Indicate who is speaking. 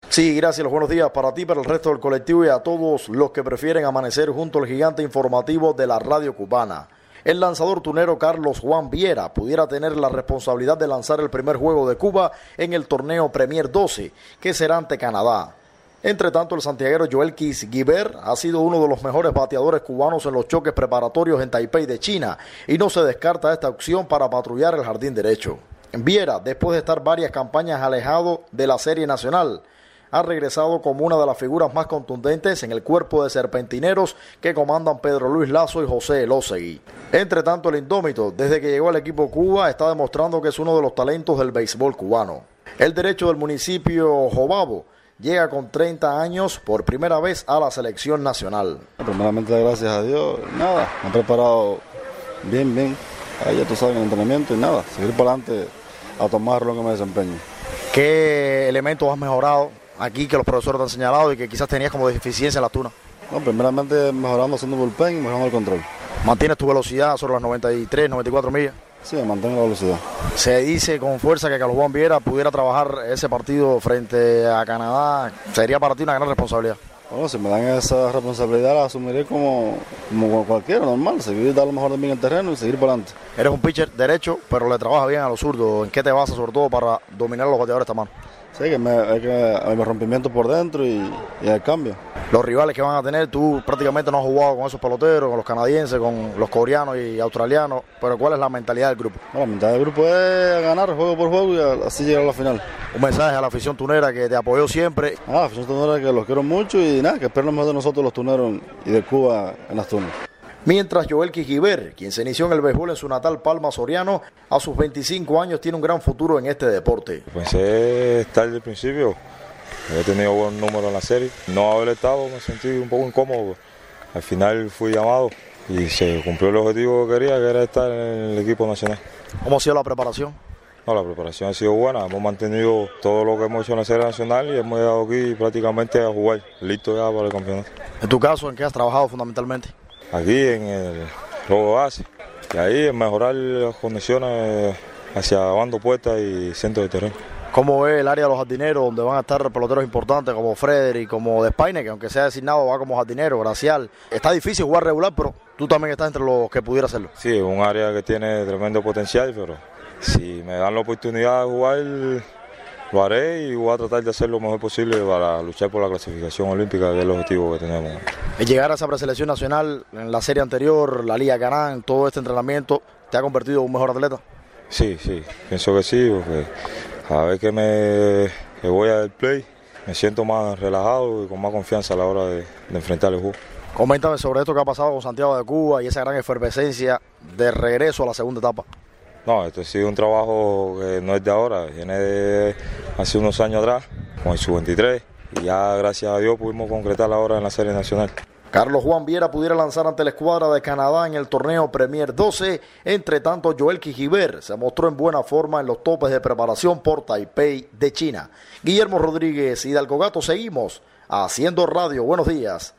Speaker 1: Sí, gracias, los buenos días para ti, para el resto del colectivo y a todos los que prefieren amanecer junto al gigante informativo de la radio cubana. El lanzador tunero Carlos Juan Viera pudiera tener la responsabilidad de lanzar el primer juego de Cuba en el torneo Premier 12, que será ante Canadá. Entre tanto, el santiaguero Yoelkis Guibert ha sido uno de los mejores bateadores cubanos en los choques preparatorios en Taipei de China y no se descarta esta opción para patrullar el jardín derecho. Viera, después de estar varias campañas alejado de la Serie Nacional, ha regresado como una de las figuras más contundentes en el cuerpo de serpentineros que comandan Pedro Luis Lazo y José Elósegui. Entre tanto, el indómito, desde que llegó al equipo Cuba, está demostrando que es uno de los talentos del béisbol cubano. El derecho del municipio Jobabo llega con 30 años por primera vez a la selección nacional.
Speaker 2: Primeramente, gracias a Dios, nada, me han preparado bien, ahí ya tú sabes, el entrenamiento y nada, seguir para adelante a tomar lo que me desempeño.
Speaker 1: ¿Qué elementos has mejorado aquí que los profesores te han señalado y que quizás tenías como deficiencia en la tuna?
Speaker 2: No, primeramente mejorando haciendo bullpen y mejorando el control.
Speaker 1: ¿Mantienes tu velocidad sobre las 93, 94 millas?
Speaker 2: Sí, mantengo la velocidad.
Speaker 1: Se dice con fuerza que Carlos Juan Viera pudiera trabajar ese partido frente a Canadá. Sería para ti una gran responsabilidad.
Speaker 2: Bueno, si me dan esa responsabilidad la asumiré como cualquiera, normal. Seguir, dar lo mejor de mí en el terreno y seguir para adelante.
Speaker 1: Eres un pitcher derecho, pero le trabajas bien a los zurdos. ¿En qué te basas sobre todo para dominar a los bateadores de esta mano?
Speaker 2: Sí, que hay rompimiento por dentro y el cambio.
Speaker 1: Los rivales que van a tener, tú prácticamente no has jugado con esos peloteros, con los canadienses, con los coreanos y australianos, pero ¿cuál es la mentalidad del grupo?
Speaker 2: Bueno, la mentalidad del grupo es ganar juego por juego y así llegar a la final.
Speaker 1: Un mensaje a la afición tunera que te apoyó siempre.
Speaker 2: La afición tunera que los quiero mucho y nada, que esperen lo mejor de nosotros los tuneros y de Cuba en las tunas.
Speaker 1: Mientras Yoelkis Guibert, quien se inició en el béisbol en su natal Palma Soriano, a sus 25 años tiene un gran futuro en este deporte.
Speaker 3: Pensé estar desde el principio, he tenido buen número en la serie. No haber estado me sentí un poco incómodo. Al final fui llamado y se cumplió el objetivo que quería, que era estar en el equipo nacional.
Speaker 1: ¿Cómo ha sido la preparación?
Speaker 3: No, la preparación ha sido buena, hemos mantenido todo lo que hemos hecho en la serie nacional y hemos llegado aquí prácticamente a jugar, listo ya para el campeonato.
Speaker 1: En tu caso, ¿en qué has trabajado fundamentalmente?
Speaker 3: Aquí en el Robo Base, y ahí en mejorar las condiciones hacia bando puertas y centro de terreno.
Speaker 1: ¿Cómo ve el área de los jardineros, donde van a estar peloteros importantes como Frederick, como Despaine, que aunque sea designado va como jardinero, Gracial? Está difícil jugar regular, pero tú también estás entre los que pudiera hacerlo.
Speaker 3: Sí, es un área que tiene tremendo potencial, pero si me dan la oportunidad de jugar, lo haré y voy a tratar de hacer lo mejor posible para luchar por la clasificación olímpica, que es el objetivo que tenemos.
Speaker 1: El llegar a esa preselección nacional en la serie anterior, la Liga Canán, todo este entrenamiento, ¿te ha convertido en un mejor atleta?
Speaker 3: Sí, pienso que sí, porque cada vez que voy al play me siento más relajado y con más confianza a la hora de enfrentar el juego.
Speaker 1: Coméntame sobre esto que ha pasado con Santiago de Cuba y esa gran efervescencia de regreso a la segunda etapa.
Speaker 3: No, esto ha sido un trabajo que no es de ahora, viene de hace unos años atrás, con el Sub-23, y ya gracias a Dios pudimos concretar ahora en la Serie Nacional.
Speaker 1: Carlos Juan Viera pudiera lanzar ante la escuadra de Canadá en el torneo Premier 12, entre tanto Yoelkis Guibert se mostró en buena forma en los topes de preparación por Taipei de China. Guillermo Rodríguez, Hidalgo Gato, seguimos haciendo radio. Buenos días.